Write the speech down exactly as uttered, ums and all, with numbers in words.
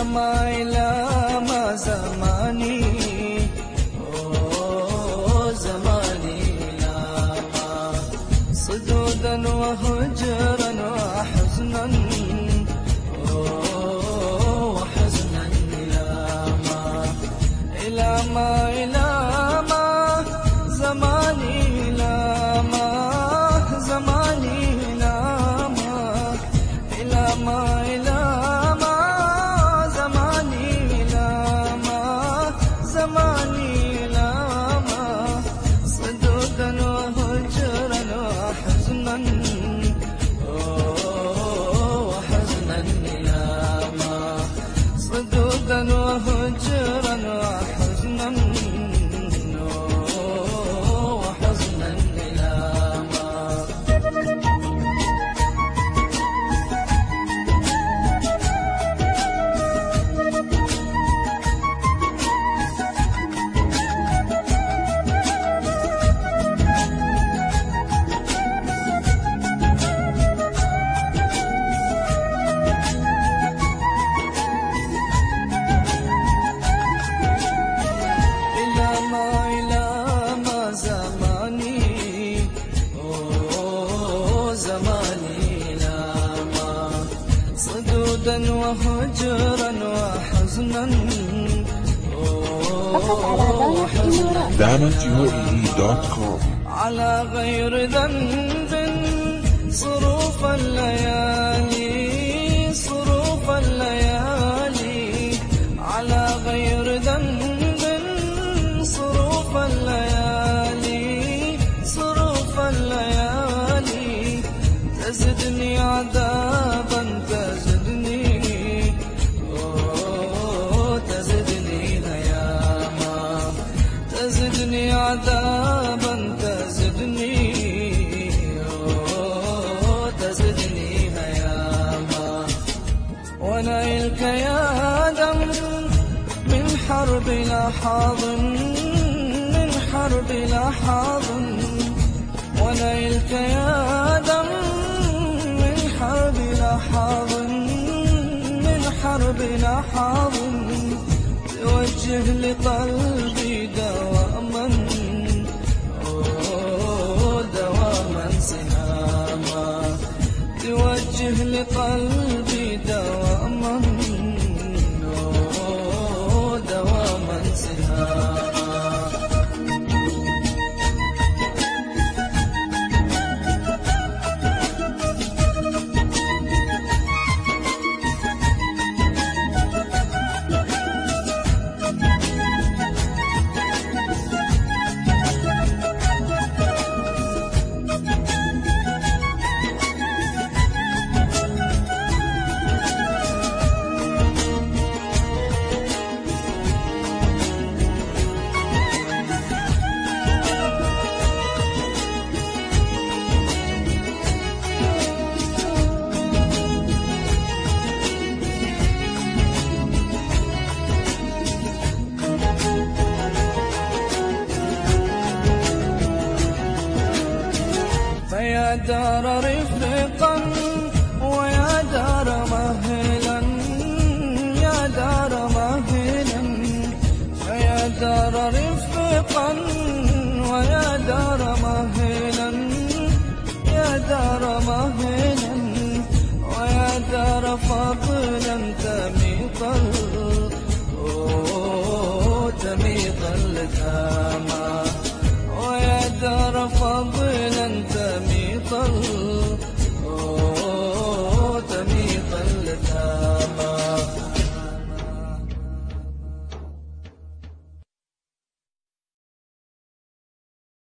ما إلى ما زماني زماني إلى ما صدودا وهجرا وحزنا وحزنا إلى ما إلى ما إلى ما زماني إلى ما زماني إلى ما إلى ما إلى ما زماني إلى ما زماني إلى ما صدودا وهجرا وحزنا وحزنا إلى ما صدودا وهجرا وحزنا وحزنا إلى ما وهجرا وحزنا دايموند يو اي اي دوت كوم. على غير ذنب صروف الليالي صروف الليالي على غير ذنب صروف الليالي صروف الليالي تزدني عذابا تزدني تزدني عذابا تزدني تزدني هياما ونيلك يا دم من حرب لحاظ من حرب لحاظ ونيلك يا دم من حرب لحاظ من حرب لحاظ توجه لقلبي دواما دواما سهاما توجه لقلبي دواما